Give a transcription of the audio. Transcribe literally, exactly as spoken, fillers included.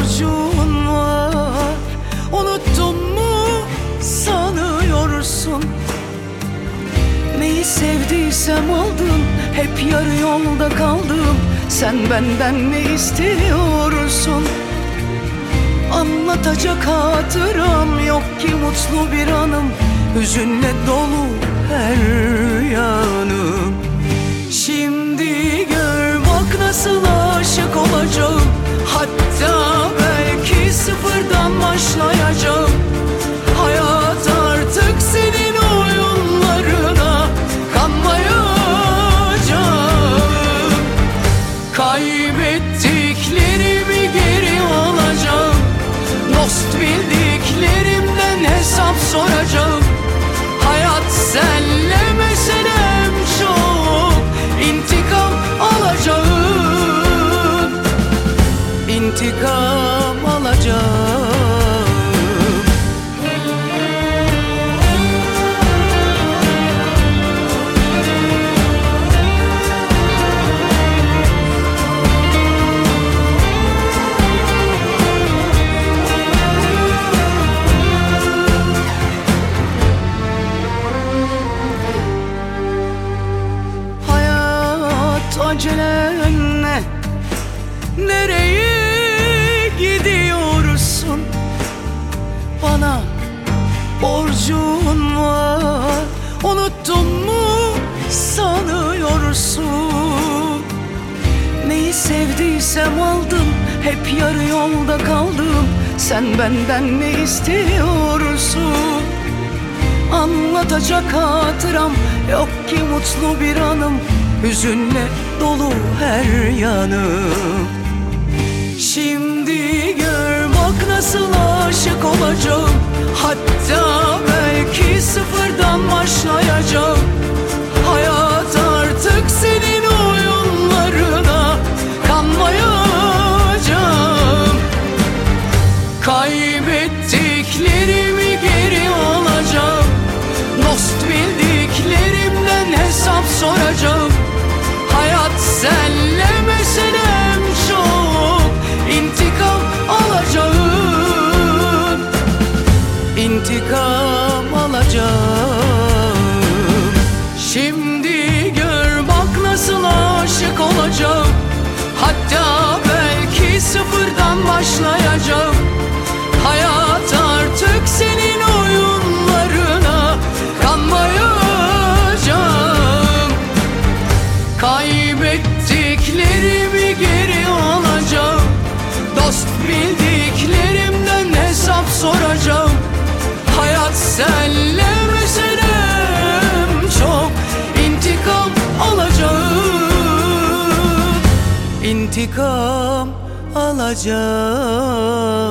borcun var. Unuttun mu sanıyorsun? Neyi sevdiysem aldım, hep yarı yolda kaldım. Sen benden ne istiyorsun? Anlatacak hatıram yok ki mutlu bir anım. Hüzünle dolu her yanım. Şimdi gör bak nasıl aşık olacağım. Hatta belki sıfırdan başlayacağım. Hayat artık senin oyunlarına kanmayacağım. Kaybettiklerimi geri alacağım. Dost bildiklerimden hesap soracağım. Hayat senle meselem çok. İntikam alacağım. İntikam alacağım. Acelen ne? Nereye gidiyorsun? Bana borcun var. Unuttun mu sanıyorsun? Neyi sevdiysem aldım, hep yarı yolda kaldım. Sen benden ne istiyorsun? Anlatacak hatıram yok ki mutlu bir anım. Hüzünle dolu her yanım. Şimdi gör bak nasıl aşık olacağım. Hatta belki sıfırdan başlayacağım. Hayat artık senin oyunlarına kanmayacağım. Kaybettiklerimi geri alacağım. Dost bildiklerimden hesap soracağım. Hayat senle meselem çok. İntikam alacağım. İntikam alacağım. Şimdi gör bak nasıl aşık olacağım. Hatta belki sıfırdan başlayacağım. Hayat artık senin oyunlarına kanmayacağım. Kaybettiklerimi geri alacağım. Dost bildiklerimden hesap soracağım. Hayat senle meselem çok. İntikam alacağım. İntikam alacağım.